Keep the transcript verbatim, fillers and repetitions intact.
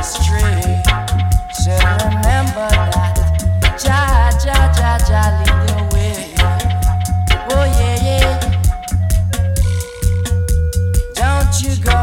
astray. So remember that Jah, Jah, Jah, Jah lead the way. Oh yeah, yeah. Don't you go